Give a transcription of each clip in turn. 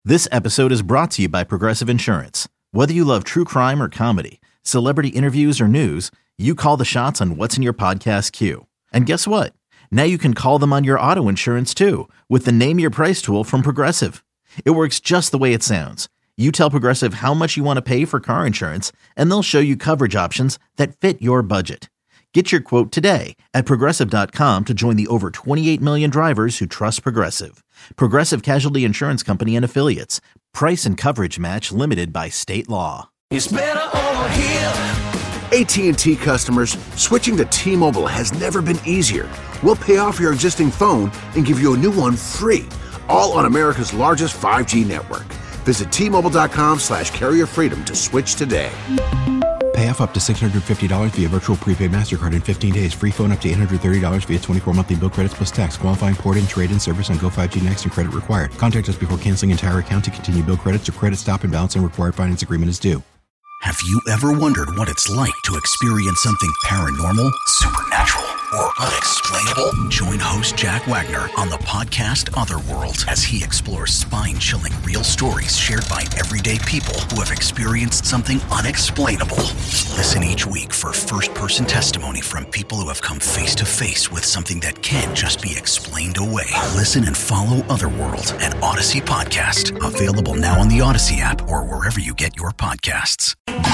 This episode is brought to you by Progressive Insurance. Whether you love true crime or comedy, celebrity interviews or news, you call the shots on what's in your podcast queue. And guess what? Now you can call them on your auto insurance too with the Name Your Price tool from Progressive. It works just the way it sounds. You tell Progressive how much you want to pay for car insurance, and they'll show you coverage options that fit your budget. Get your quote today at Progressive.com to join the over 28 million drivers who trust Progressive. Progressive Casualty Insurance Company and Affiliates. Price and coverage match limited by state law. It's better over here. AT&T customers, switching to T-Mobile has never been easier. We'll pay off your existing phone and give you a new one free, all on America's largest 5G network. Visit T-Mobile.com/carrier freedom to switch today. Pay off up to $650 via virtual prepaid MasterCard in 15 days. Free phone up to $830 via 24 monthly bill credits plus tax. Qualifying port-in, trade-in service on Go 5G Next and credit required. Contact us before canceling entire account to continue bill credits or credit stop and balance and required finance agreement is due. Have you ever wondered what it's like to experience something paranormal, supernatural, or unexplainable? Join host Jack Wagner on the podcast Otherworld as he explores spine-chilling real stories shared by everyday people who have experienced something unexplainable. Listen each week for first-person testimony from people who have come face-to-face with something that can't just be explained away. Listen and follow Otherworld, an Odyssey podcast. Available now on the Odyssey app or wherever you get your podcasts.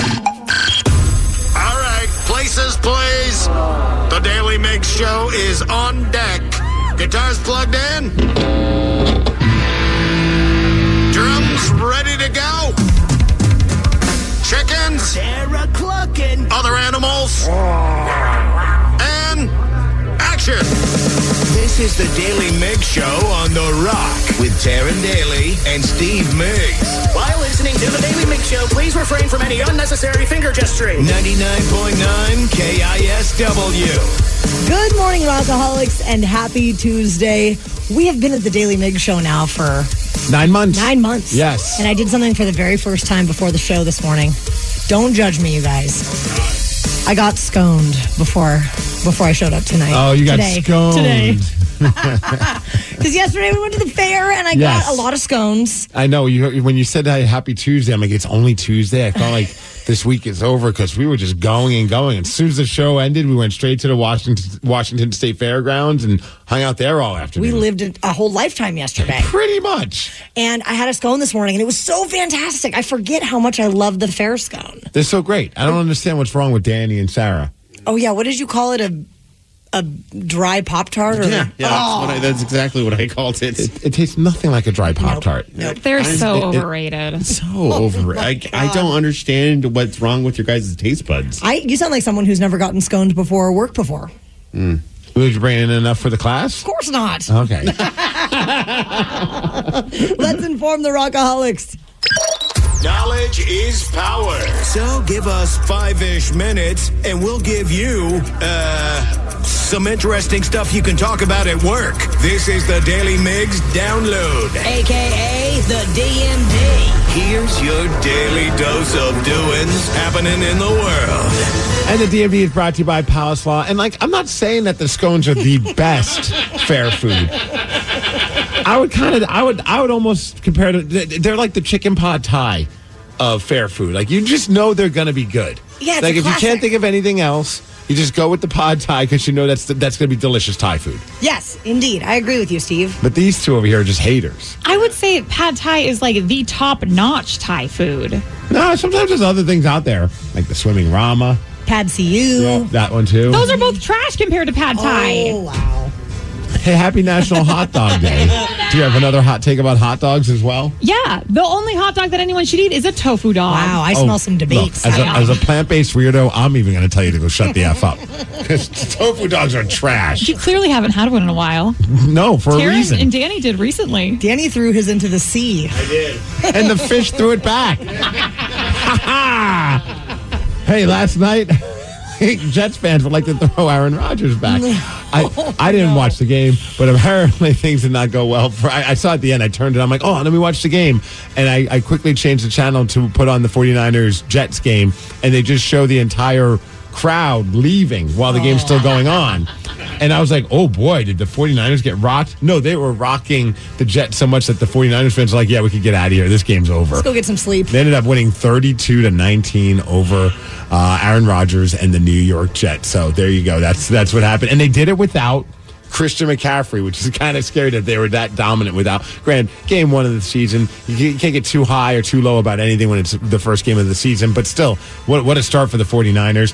All right, places, please. The Daily Mix Show is on deck. Guitars plugged in. Drums ready to go. Chickens. They're clucking. Other animals. And action. This is the Daily Mix Show on The Rock with Taryn Daly and Steve Miggs. While listening to the Daily Mix Show, please refrain from any unnecessary finger gesturing. 99.9 KISW. Good morning, Rockaholics, and happy Tuesday. We have been at the Daily Mix Show now for 9 months. 9 months. Yes. And I did something for the very first time before the show this morning. Don't judge me, you guys. I got sconed before I showed up tonight. Oh, you got sconed. Today. Because yesterday we went to the fair and I got a lot of scones. I know. When you said Happy Tuesday, I'm like, it's only Tuesday. I felt like this week is over because we were just going and going. As soon as the show ended, we went straight to the Washington State Fairgrounds and hung out there all afternoon. We lived a whole lifetime yesterday. Pretty much. And I had a scone this morning and it was so fantastic. I forget how much I love the fair scone. They're so great. I don't understand what's wrong with Danny and Sarah. Oh, yeah. What did you call it? A dry Pop-Tart? That's exactly what I called it. It tastes nothing like a dry Pop-Tart. Nope. They're so overrated. Overrated. I don't understand what's wrong with your guys' taste buds. You sound like someone who's never gotten sconed before or worked before. Did you bring in enough for the class? Of course not. Okay. Let's inform the Rockaholics. Knowledge is power. So give us 5-ish minutes and we'll give you, some interesting stuff you can talk about at work. This is the Daily Mix Download. AKA the DMD. Here's your daily dose of doings happening in the world. And the DMD is brought to you by Palace Law. And I'm not saying that the scones are the best fair food. I would almost compare to, they're like the chicken pot thai of fair food. Like, you just know they're going to be good. Yeah, it's like, if classic. you can't think of anything else, you just go with the pad thai because you know that's going to be delicious Thai food. Yes, indeed. I agree with you, Steve. But these two over here are just haters. I would say pad thai is like the top-notch Thai food. No, sometimes there's other things out there, like the swimming Rama. Pad See-Ew. Yeah, that one too. Those are both trash compared to pad thai. Oh, wow. Hey, happy National Hot Dog Day. Do you have another hot take about hot dogs as well? Yeah, the only hot dog that anyone should eat is a tofu dog. Wow, I smell some debates. Look, as a plant-based weirdo, I'm even going to tell you to go shut the F up. Because tofu dogs are trash. You clearly haven't had one in a while. No, for Taryn a reason. and Danny did recently. Danny threw his into the sea. I did. And the fish threw it back. Hey, last night, Jets fans would like to throw Aaron Rodgers back. I didn't watch the game, but apparently things did not go well. I saw at the end, I turned it on, I'm like, oh, let me watch the game. And I quickly changed the channel to put on the 49ers-Jets game, and they just show the entire crowd leaving while the game's still going on. And I was like, oh boy, did the 49ers get rocked? No, they were rocking the Jets so much that the 49ers fans were like, yeah, we could get out of here. This game's over. Let's go get some sleep. They ended up winning 32-19 over Aaron Rodgers and the New York Jets. So there you go. That's what happened. And they did it without Christian McCaffrey, which is kind of scary that they were that dominant without. Granted, game one of the season, you can't get too high or too low about anything when it's the first game of the season. But still, what a start for the 49ers.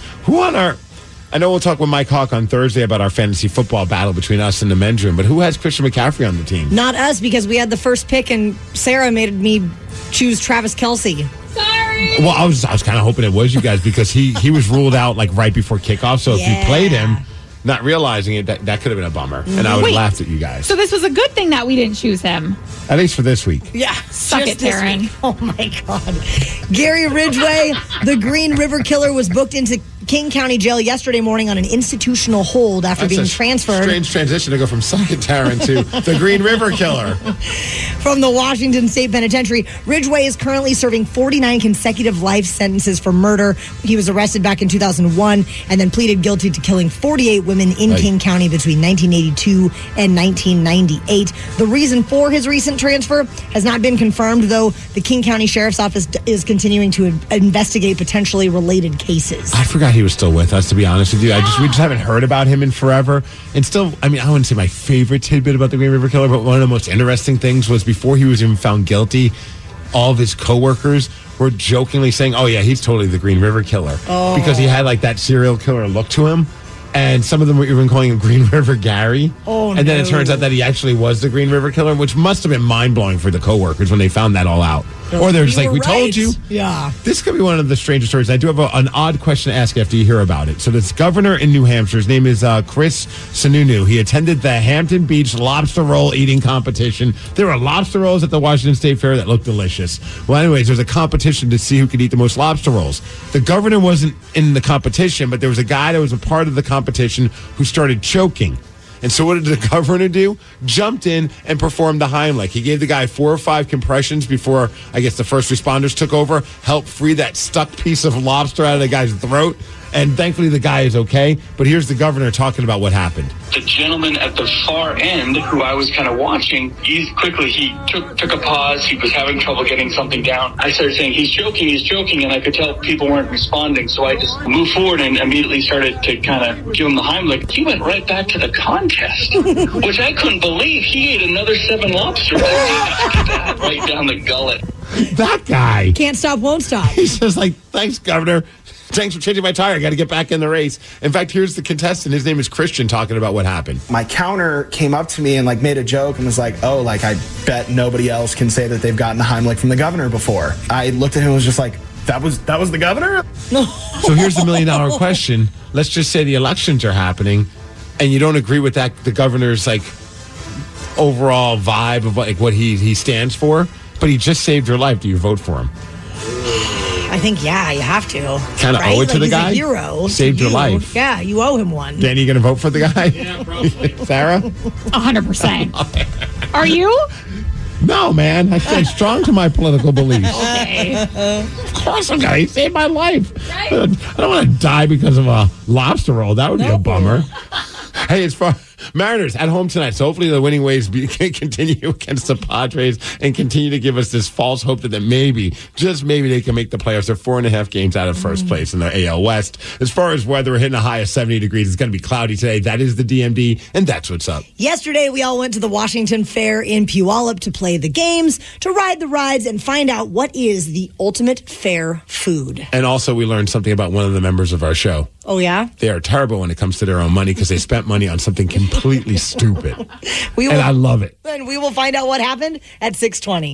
I know we'll talk with Mike Hawk on Thursday about our fantasy football battle between us and the men's room, but who has Christian McCaffrey on the team? Not us, because we had the first pick and Sarah made me choose Travis Kelce. Sorry. Well, I was kind of hoping it was you guys because he was ruled out like right before kickoff. So if you played him, not realizing it, that could have been a bummer. And I would have laughed at you guys. So this was a good thing that we didn't choose him. At least for this week. Yeah. Suck it, Taryn. Oh, my God. Gary Ridgway, the Green River Killer, was booked into King County Jail yesterday morning on an institutional hold after being transferred. Strange transition to go from Suck It, Taryn to the Green River Killer. From the Washington State Penitentiary. Ridgway is currently serving 49 consecutive life sentences for murder. He was arrested back in 2001 and then pleaded guilty to killing 48 women in King County between 1982 and 1998. The reason for his recent transfer has not been confirmed, though the King County Sheriff's Office is continuing to investigate potentially related cases. I forgot he was still with us, to be honest with you. We just haven't heard about him in forever. And still, I mean, I wouldn't say my favorite tidbit about the Green River Killer, but one of the most interesting things was before he was even found guilty, all of his coworkers were jokingly saying, oh yeah, he's totally the Green River Killer. Oh. Because he had like that serial killer look to him. And some of them were even calling him Green River Gary. Oh, and then it turns out that he actually was the Green River Killer, which must have been mind-blowing for the coworkers when they found that all out. Or they're just like, we told you. Yeah. This could be one of the strangest stories. I do have an odd question to ask after you hear about it. So this governor in New Hampshire, his name is Chris Sununu. He attended the Hampton Beach lobster roll eating competition. There were lobster rolls at the Washington State Fair that looked delicious. Well, anyways, there was a competition to see who could eat the most lobster rolls. The governor wasn't in the competition, but there was a guy that was a part of the competition who started choking. And so what did the governor do? Jumped in and performed the Heimlich. He gave the guy 4 or 5 compressions before, I guess, the first responders took over, helped free that stuck piece of lobster out of the guy's throat. And thankfully the guy is okay. But here's the governor talking about what happened. The gentleman at the far end, who I was kind of watching, he took a pause. He was having trouble getting something down. I started saying, he's joking, and I could tell people weren't responding. So I just moved forward and immediately started to kind of give him the Heimlich. He went right back to the contest, which I couldn't believe. He ate another 7 lobsters right down the gullet. That guy. Can't stop, won't stop. He's just like, thanks, governor. Thanks for changing my tire. I got to get back in the race. In fact, here's the contestant. His name is Christian talking about what happened. My counter came up to me and made a joke and was like, oh, I bet nobody else can say that they've gotten the Heimlich from the governor before. I looked at him and was just like, that was the governor? No. So here's the $1 million question. Let's just say the elections are happening and you don't agree with that, the governor's overall vibe of what he stands for, but he just saved your life. Do you vote for him? I think, you have to. Kind of owe it to the guy? He's a hero. Saved your life. Yeah, you owe him one. Danny, you going to vote for the guy? Yeah, probably. Sarah? 100%. Are you? No, man. I stand strong to my political beliefs. Okay. Of course I'm going to. He saved my life. Right? I don't want to die because of a lobster roll. That would be a bummer. Hey, it's for Mariners at home tonight. So hopefully the winning ways can continue against the Padres and continue to give us this false hope that maybe, just maybe, they can make the playoffs. They're 4.5 games out of first place in the AL West. As far as weather, we're hitting a high of 70 degrees. It's going to be cloudy today. That is the DMD, and that's what's up. Yesterday, we all went to the Washington Fair in Puyallup to play the games, to ride the rides, and find out what is the ultimate fair food. And also, we learned something about one of the members of our show. Oh, yeah? They are terrible when it comes to their own money because they spent money on something completely stupid. And I love it. And we will find out what happened at 6:20.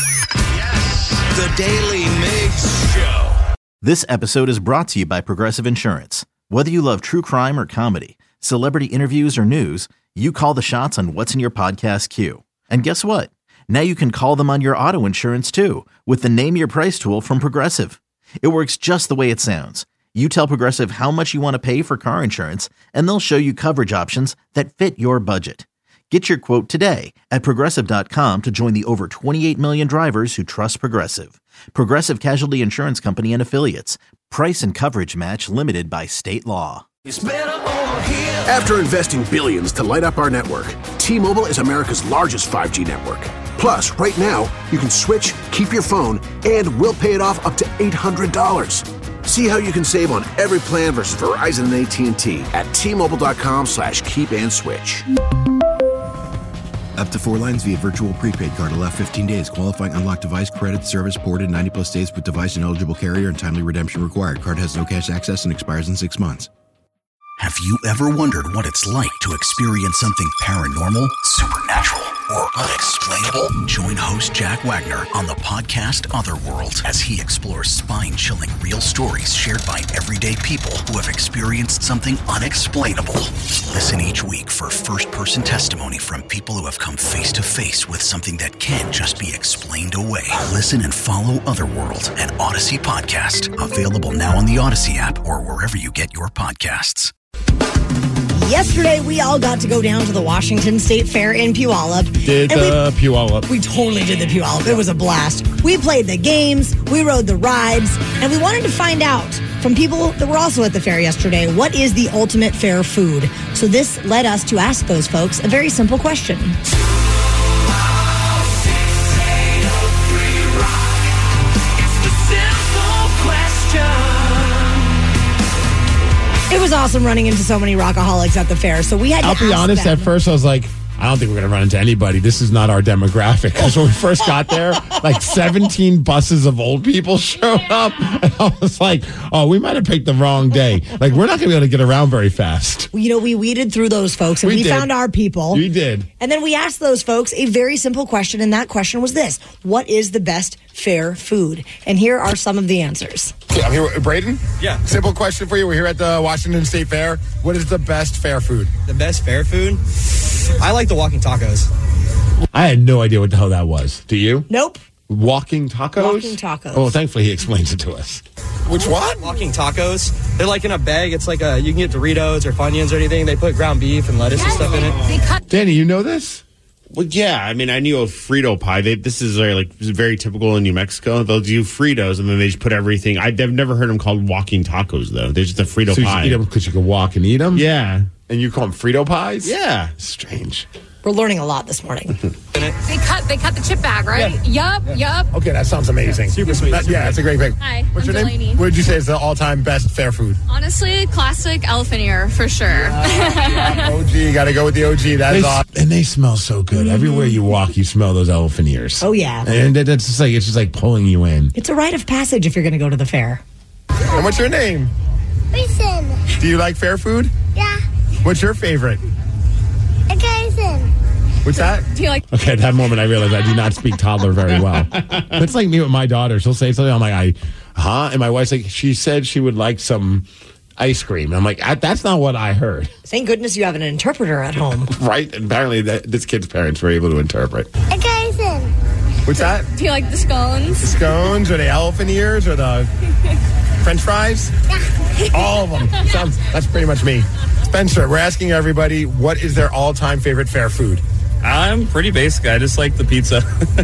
Yes, the Daily Mix Show. This episode is brought to you by Progressive Insurance. Whether you love true crime or comedy, celebrity interviews or news, you call the shots on what's in your podcast queue. And guess what? Now you can call them on your auto insurance too with the Name Your Price tool from Progressive. It works just the way it sounds. You tell Progressive how much you want to pay for car insurance, and they'll show you coverage options that fit your budget. Get your quote today at Progressive.com to join the over 28 million drivers who trust Progressive. Progressive Casualty Insurance Company and Affiliates. Price and coverage match limited by state law. After investing billions to light up our network, T-Mobile is America's largest 5G network. Plus, right now, you can switch, keep your phone, and we'll pay it off up to $800. See how you can save on every plan versus Verizon and AT&T at T-Mobile.com/keep-and-switch. Up to 4 lines via virtual prepaid card. Allow 15 days. Qualifying unlocked device credit service ported 90-plus days with device and eligible carrier and timely redemption required. Card has no cash access and expires in 6 months. Have you ever wondered what it's like to experience something paranormal, supernatural, or unexplainable? Join host Jack Wagner on the podcast Otherworld as he explores spine-chilling real stories shared by everyday people who have experienced something unexplainable. Listen each week for first-person testimony from people who have come face-to-face with something that can't just be explained away. Listen and follow Otherworld, an Odyssey podcast. Available now on the Odyssey app or wherever you get your podcasts. Yesterday, we all got to go down to the Washington State Fair in Puyallup. Puyallup. We totally did the Puyallup. It was a blast. We played the games, we rode the rides, and we wanted to find out from people that were also at the fair yesterday, what is the ultimate fair food? So this led us to ask those folks a very simple question. It was awesome running into so many rockaholics at the fair. So we had to I'll be honest, them. at first I was like, I don't think we're going to run into anybody. This is not our demographic. Because when we first got there, like 17 buses of old people showed up. And I was like, oh, we might have picked the wrong day. Like, we're not going to be able to get around very fast. You know, we weeded through those folks and we found our people. We did. And then we asked those folks a very simple question. And that question was this: what is the best fair food? And here are some of the answers. I'm here with Braden. Yeah. Simple question for you. We're here at the Washington State Fair. What is the best fair food? The best fair food? I like the walking tacos. I had no idea what the hell that was. Do you? Nope. Walking tacos? Walking tacos. Oh, thankfully he explains it to us. Which one? Walking tacos. They're like in a bag. It's like you can get Doritos or Funyuns or anything. They put ground beef and lettuce and stuff in it. Danny, you know this? Well, yeah. I mean, I knew of Frito pie. This is very typical in New Mexico. They'll do Fritos, and then they just put everything. I've never heard them called walking tacos, though. They're just a Frito pie. You eat them because you can walk and eat them? Yeah. And you call them Frito pies? Yeah. Strange. We're learning a lot this morning. They cut the chip bag, right? Yeah. Yup. Okay, that sounds amazing. Super sweet. Yeah, it's a great thing. Hi, What's I'm your Delaney. name? What would you say is the all-time best fair food? Honestly, classic elephant ear for sure. OG, got to go with the OG. That's awesome. And they smell so good. Everywhere you walk, you smell those elephant ears. Oh, yeah. And it's just like pulling you in. It's a rite of passage if you're going to go to the fair. And what's your name? Mason. Do you like fair food? Yeah. What's your favorite? Jason. What's that? Do you like? Okay, at that moment I realized I do not speak toddler very well. It's like me with my daughter. She'll say something, I'm like, huh? And my wife's like, she said she would like some ice cream. I'm like, that's not what I heard. Thank goodness you have an interpreter at home. Right? And apparently this kid's parents were able to interpret. Jason. What's that? Do you like the scones? The scones or the elephant ears or the French fries? Yeah. All of them. That's pretty much me. Spencer, we're asking everybody, what is their all-time favorite fair food? I'm pretty basic. I just like the pizza.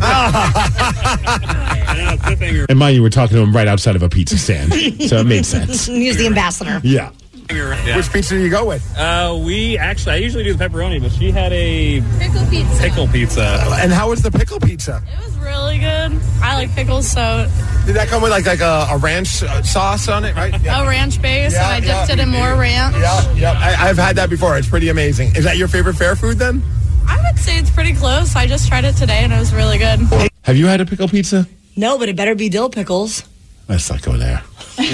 And mind you, we're talking to him right outside of a pizza stand. So it made sense. He's the ambassador. Yeah. Which pizza do you go with? I usually do the pepperoni, but she had a Pickle pizza. And how was the pickle pizza? It was really good. I like pickles, so Did that come with like a ranch sauce on it, right? a ranch base, and I dipped it in more ranch. Yeah. I've had that before. It's pretty amazing. Is that your favorite fair food then? I would say it's pretty close. I just tried it today, and it was really good. Have you had a pickle pizza? No, but it better be dill pickles. Let's not go there.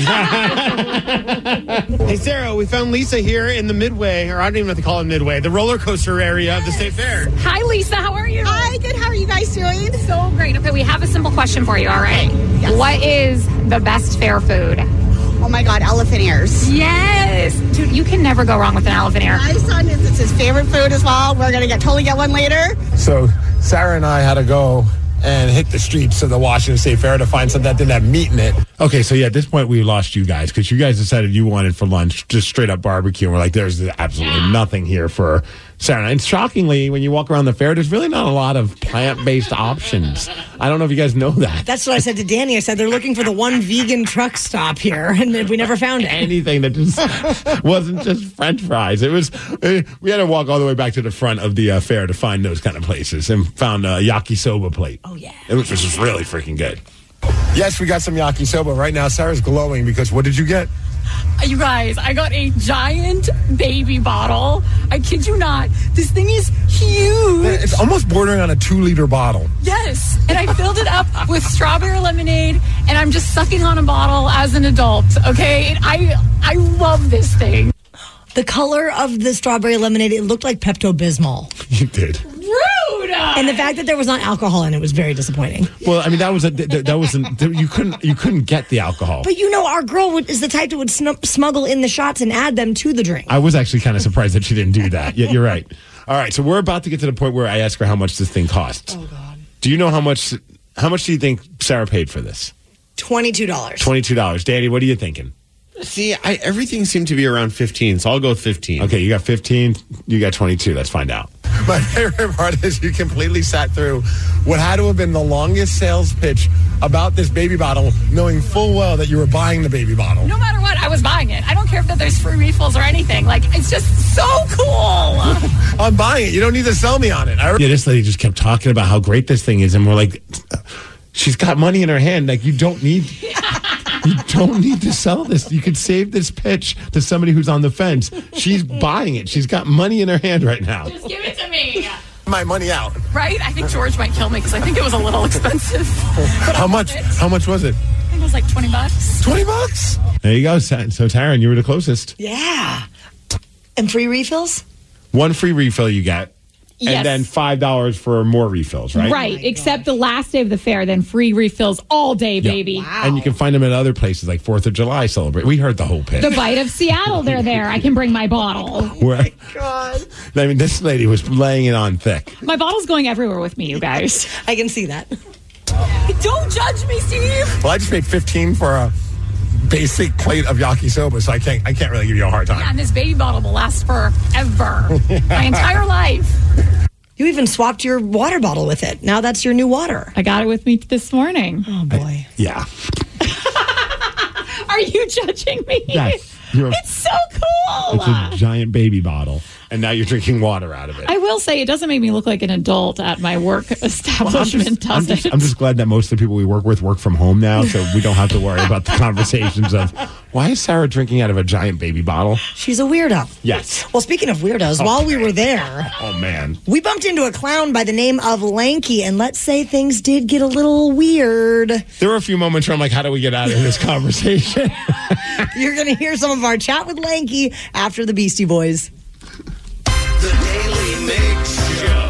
Hey, Sarah, we found Lisa here in the Midway, or I don't even have to call it Midway, the roller coaster area of the State Fair. Hi, Lisa. How are you? Hi, good. How are you guys doing? So great. Okay, we have a simple question for you, all right? Yes. What is the best fair food? Oh, my God, elephant ears. Yes. Dude, you can never go wrong with an elephant ear. My son it's his favorite food as well. We're going to totally get one later. So Sarah and I had to go and hit the streets of the Washington State Fair to find something that didn't have meat in it. Okay, so yeah, at this point we lost you guys because you guys decided you wanted for lunch just straight up barbecue. And we're like, there's absolutely nothing here for Sarah. And shockingly, when you walk around the fair, there's really not a lot of plant-based options. I don't know if you guys know that. That's what I said to Danny. I said they're looking for the one vegan truck stop here, and we never found it. Anything that just wasn't just French fries. It was. We had to walk all the way back to the front of the fair to find those kind of places, and found a yakisoba plate. Oh yeah, which was just really freaking good. Yes, we got some yakisoba right now. Sarah's glowing because what did you get? You guys, I got a giant baby bottle. I kid you not. This thing is huge. It's almost bordering on a 2-liter bottle. Yes. And I filled it up with strawberry lemonade, and I'm just sucking on a bottle as an adult, okay? And I love this thing. The color of the strawberry lemonade, it looked like Pepto-Bismol. You did. Rude! And the fact that there was not alcohol in it was very disappointing. Well, I mean, that wasn't you couldn't get the alcohol. But our girl is the type that would smuggle in the shots and add them to the drink. I was actually kind of surprised that she didn't do that. Yeah, you're right. All right, so we're about to get to the point where I ask her how much this thing costs. Oh God! Do you know how much do you think Sarah paid for this? $22. $22. Danny, what are you thinking? See, everything seemed to be around 15, so I'll go with 15. Okay, you got 15, you got 22. Let's find out. My favorite part is you completely sat through what had to have been the longest sales pitch about this baby bottle, knowing full well that you were buying the baby bottle. No matter what, I was buying it. I don't care if there's free refills or anything. Like, it's just so cool. I'm buying it. You don't need to sell me on it. Yeah, this lady just kept talking about how great this thing is, and we're like, she's got money in her hand. Like, you don't need to sell this. You could save this pitch to somebody who's on the fence. She's buying it. She's got money in her hand right now. Just give it to me. My money out. Right? I think George might kill me because I think it was a little expensive. How much? How much was it? I think it was like $20. $20? There you go. So, Taryn, you were the closest. Yeah. And free refills? One free refill you get. Yes. And then $5 for more refills, right? Right, except the last day of the fair, then free refills all day, baby. Wow. And you can find them at other places like 4th of July celebrate. We heard the whole pitch. The Bite of Seattle, they're there. I can bring my bottle. Oh my God. I mean, this lady was laying it on thick. My bottle's going everywhere with me, you guys. I can see that. Don't judge me, Steve. Well, I just paid $15 for a basic plate of yakisoba, so I can't really give you a hard time. Yeah, and this baby bottle will last forever. My entire life. You even swapped your water bottle with it. Now that's your new water. I got it with me this morning. Oh, boy. Yeah. Are you judging me? Yes. It's so cool. It's a giant baby bottle, and now you're drinking water out of it. I will say it doesn't make me look like an adult at my work establishment. I'm just glad that most of the people we work with work from home now, so we don't have to worry about the conversations of, why is Sarah drinking out of a giant baby bottle? She's a weirdo. Yes. Well, speaking of weirdos, while we were there, oh man, we bumped into a clown by the name of Lanky, and let's say things did get a little weird. There were a few moments where I'm like, how do we get out of this conversation? You're going to hear some of our chat with Lanky after the Beastie Boys. The Daily Mix Show.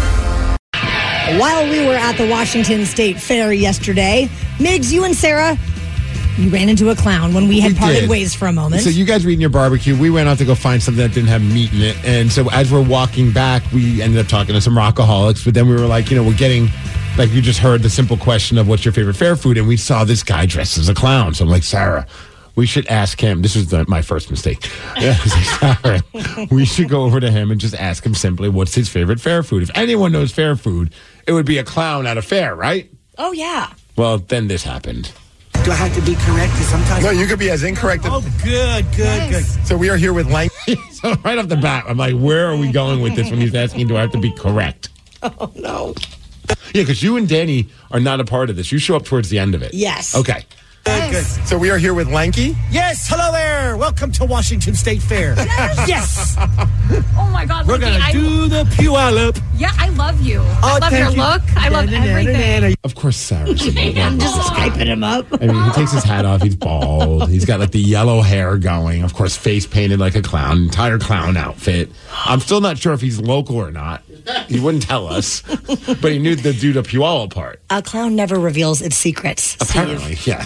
While we were at the Washington State Fair yesterday, Migs, you and Sarah, you ran into a clown when we had parted ways for a moment. So you guys were eating your barbecue. We went out to go find something that didn't have meat in it. And so as we're walking back, we ended up talking to some rockaholics. But then we were like, we're getting, like you just heard the simple question of what's your favorite fair food? And we saw this guy dressed as a clown. So I'm like, Sarah, we should ask him. This was my first mistake. Sarah, we should go over to him and just ask him simply what's his favorite fair food. If anyone knows fair food, it would be a clown at a fair, right? Oh, yeah. Well, then this happened. Do I have to be correct? Sometimes. No, you could be as incorrect. Oh, good. So we are here with Lanky. So right off the bat, I'm like, where are we going with this when he's asking, do I have to be correct? Oh, no. Yeah, because you and Danny are not a part of this. You show up towards the end of it. Yes. Okay. Good. So we are here with Lanky. Yes, hello there. Welcome to Washington State Fair. Yes. Oh my God, we're going to do the Puyallup. Yeah, I love you. I love your look. I love everything. Of course, Sarah's I'm just hyping him up. I mean, he takes his hat off. He's bald. He's got like the yellow hair going. Of course, face painted like a clown. Entire clown outfit. I'm still not sure if he's local or not. He wouldn't tell us, but he knew the do the Puyallup part. A clown never reveals its secrets. Apparently, yes.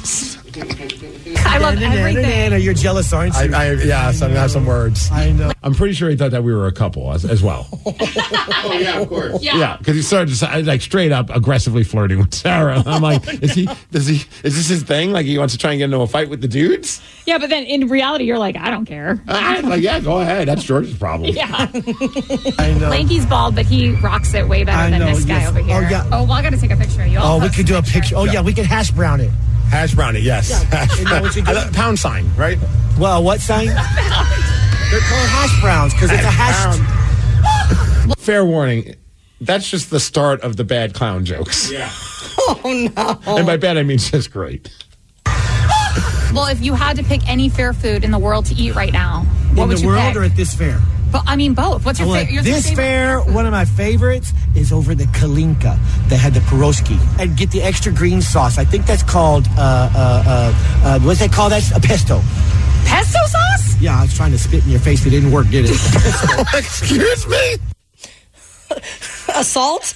I love everything. You're jealous, aren't you? Yes, I have some words. I know. I'm pretty sure he thought that we were a couple as well. Oh, yeah, of course. Yeah, because he started like straight up aggressively flirting with Sarah. I'm like, is this his thing? Like he wants to try and get into a fight with the dudes? Yeah, but then in reality, you're like, I don't care. Like, yeah, go ahead. That's George's problem. Yeah. I know. Lanky's bald, but he rocks it way better than this guy over here. Oh, yeah. Oh, well, I got to take a picture of you. Oh, we could do a picture. Oh, yeah, we can hash brown it. Hash brown it, yes. Yeah. Pound sign, right? Well, what sign? They're called hash browns because it's a hash. Fair warning. That's just the start of the bad clown jokes. Yeah. Oh, no. And by bad, I mean just great. Well, if you had to pick any fair food in the world to eat right now, what would In the you world pick? or at this fair? But I mean, both. What's your favorite? This fair, one of my favorites is over the Kalinka. They had the pierogi. And get the extra green sauce. I think that's called, what's that called? That's a pesto. Pesto sauce? Yeah, I was trying to spit in your face. It didn't work, did it? Excuse me? Assault?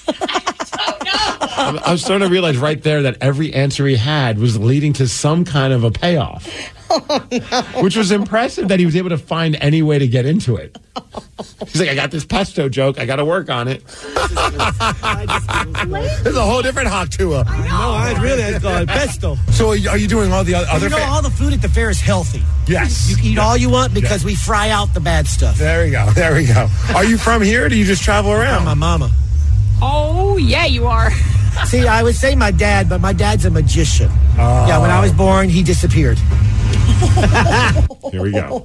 I was starting to realize right there that every answer he had was leading to some kind of a payoff. Oh, no. Which was impressive that he was able to find any way to get into it. He's like, I got this pesto joke. I got to work on it. This is a whole different Haktua. I really, it's called pesto. So are you doing all the other You know, all the food at the fair is healthy. Yes. You can eat all you want because we fry out the bad stuff. There we go. Are you from here or do you just travel around? My mama. Oh, yeah, you are. See, I would say my dad, but my dad's a magician. Yeah, when I was born, he disappeared. Here we go.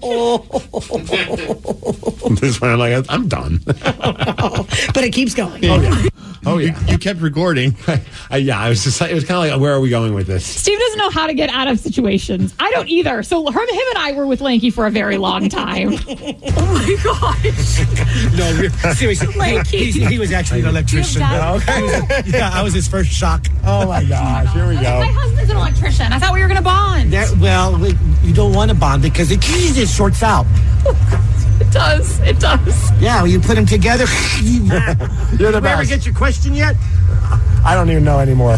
This one, I'm like, I'm done. But it keeps going. Oh yeah. You kept recording. Yeah, I was just. It was kind of like, where are we going with this? Steve doesn't know how to get out of situations. I don't either. So him and I were with Lanky for a very long time. Oh my gosh. No, seriously. Lanky. He was actually an electrician. Yeah, I was his first shock. Oh my gosh, here we go. My husband's an electrician. I thought we were going to bond. You don't want to bond because it just shorts out. It does. Yeah, when you put them together. You're the Did we ever best. get your question yet? I don't even know anymore.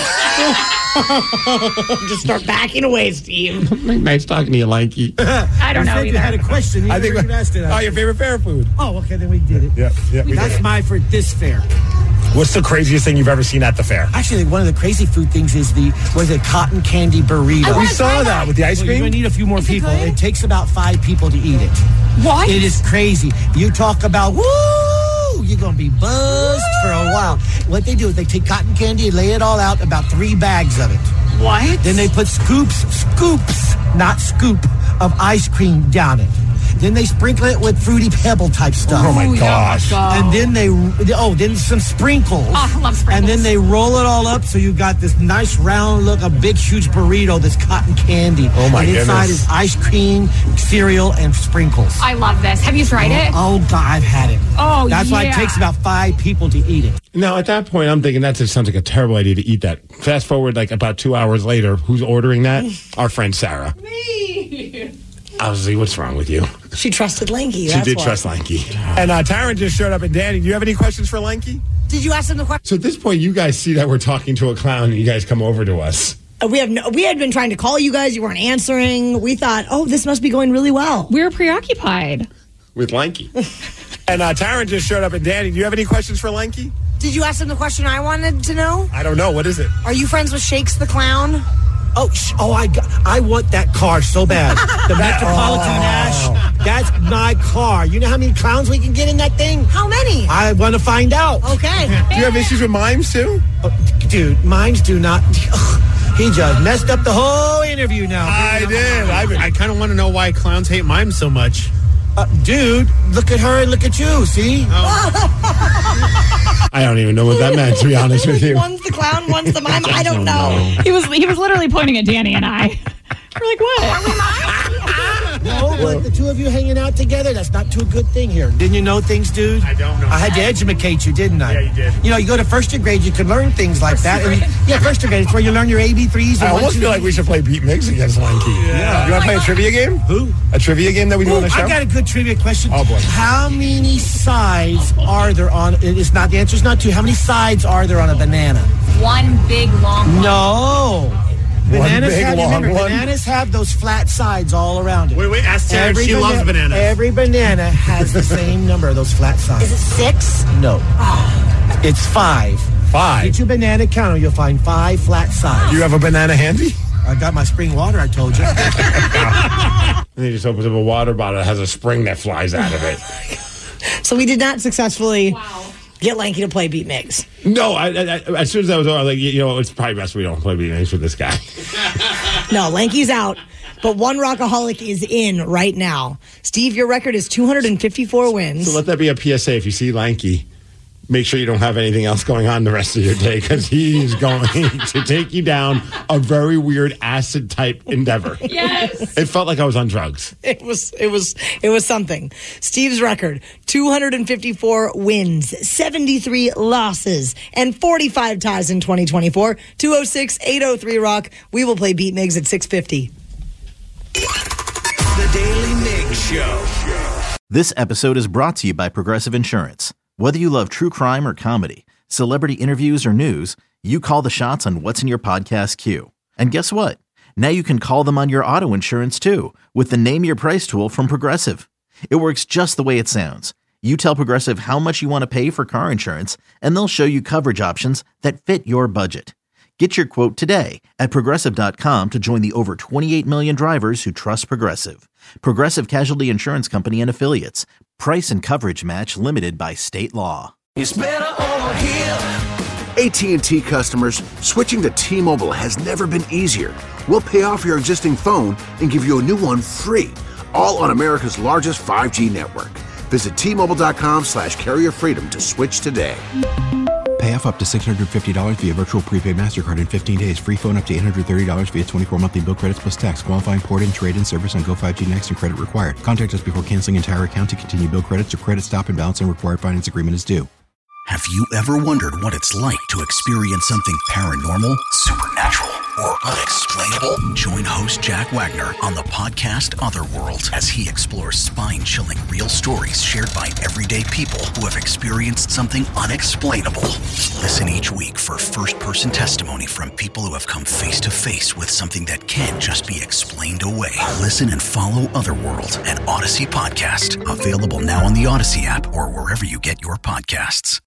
Just start backing away, Steve. Nice talking to you, Lanky. I don't know You either. had a question. I think asked it. your favorite fair food. Oh, okay, then we did it. Yeah, we That's did it. my for this fair. What's the craziest thing you've ever seen at the fair? Actually, one of the crazy food things is the cotton candy burrito. We saw that with the ice Well, cream. you're going to need a few more people. It takes about 5 people to eat it. What? It is crazy. You talk about, woo! You're going to be buzzed for a while. What they do is they take cotton candy and lay it all out, about 3 bags of it. What? Then they put scoops, not scoop, of ice cream down it. Then they sprinkle it with Fruity Pebble type stuff. Oh, my gosh. And then then some sprinkles. Oh, I love sprinkles. And then they roll it all up so you got this nice round look, a big huge burrito that's cotton candy. Oh, my and inside goodness. is ice cream, cereal, and sprinkles. I love this. Have you tried it? Oh, God, I've had it. Oh, That's why it yeah. takes about 5 people to eat it. Now, at that point, I'm thinking that just sounds like a terrible idea to eat that. Fast forward, like about 2 hours later, who's ordering that? Our friend Sarah. Me. I was like, what's wrong with you? She trusted Lanky. She did trust Lanky. And Taryn just showed up. And Danny, do you have any questions for Lanky? Did you ask him the question? So at this point, you guys see that we're talking to a clown, and you guys come over to us. We had been trying to call you guys. You weren't answering. We thought, this must be going really well. We were preoccupied. With Lanky. And Taryn just showed up. And Danny, do you have any questions for Lanky? Did you ask him the question I wanted to know? I don't know. What is it? Are you friends with Shakes the Clown? I want that car so bad. The Metropolitan Ash. That's my car. You know how many clowns we can get in that thing? How many? I want to find out. Okay. Do you have issues with mimes, too? Dude, mimes do not. He just messed up the whole interview now. I did. I kind of want to know why clowns hate mimes so much. Dude, look at her and look at you, see? I don't even know what that meant, to be honest with you. One's the clown, one's the mime. I don't know. He was literally pointing at Danny and I. We're like, what? No, but the two of you hanging out together, that's not too good thing here. Didn't you know things, dude? I don't know. I had to educate you, didn't I? Yeah, you did. You know, you go to first grade, you can learn things like that. First grade, it's where you learn your AB3s. I almost feel like we should play Beat Mix against Lanky. Yeah. You want to play a trivia game? Who? A trivia game that we do on the show? I got a good trivia question. Oh, boy. How many sides are there on? The answer's not 2. How many sides are there on a banana? One big long one. No. Bananas big, have, long remember, one. bananas have those flat sides all around it. Wait, ask Sarah if she loves bananas. Every banana has the same number of those flat sides. Is it 6? No. It's 5. 5. Get your banana counter, you'll find 5 flat sides. Do you have a banana handy? I got my spring water, I told you. And he just opens up a water bottle that has a spring that flies out of it. So we did not successfully get Lanky to play Beat Mix. No, I, as soon as that was over, I was like, it's probably best we don't play Beat Mix with this guy. No, Lanky's out. But one Rockaholic is in right now. Steve, your record is 254 wins. So let that be a PSA. If you see Lanky, make sure you don't have anything else going on the rest of your day, because he is going to take you down a very weird acid type endeavor. Yes. It felt like I was on drugs. It was something. Steve's record, 254 wins, 73 losses, and 45 ties in 2024. 206-803-ROCK. We will play Beat Migs at 6:50. The Daily Mig Show. This episode is brought to you by Progressive Insurance. Whether you love true crime or comedy, celebrity interviews or news, you call the shots on what's in your podcast queue. And guess what? Now you can call them on your auto insurance too, with the Name Your Price tool from Progressive. It works just the way it sounds. You tell Progressive how much you want to pay for car insurance, and they'll show you coverage options that fit your budget. Get your quote today at Progressive.com to join the over 28 million drivers who trust Progressive. Progressive Casualty Insurance Company and Affiliates. Price and coverage match limited by state law. It's better over here. AT&T customers, switching to T-Mobile has never been easier. We'll pay off your existing phone and give you a new one free, all on America's largest 5G network. Visit T-Mobile.com/carrier freedom to switch today. Pay off up to $650 via virtual prepaid MasterCard in 15 days. Free phone up to $830 via 24 monthly bill credits plus tax. Qualifying port-in, trade-in service on Go 5G Next and credit required. Contact us before canceling entire account to continue bill credits or credit stop and balance and required finance agreement is due. Have you ever wondered what it's like to experience something paranormal, supernatural, or unexplainable? Join host Jack Wagner on the podcast Otherworld as he explores spine-chilling real stories shared by everyday people who have experienced something unexplainable. Listen each week for first-person testimony from people who have come face-to-face with something that can't just be explained away. Listen and follow Otherworld, an Odyssey podcast. Available now on the Odyssey app or wherever you get your podcasts.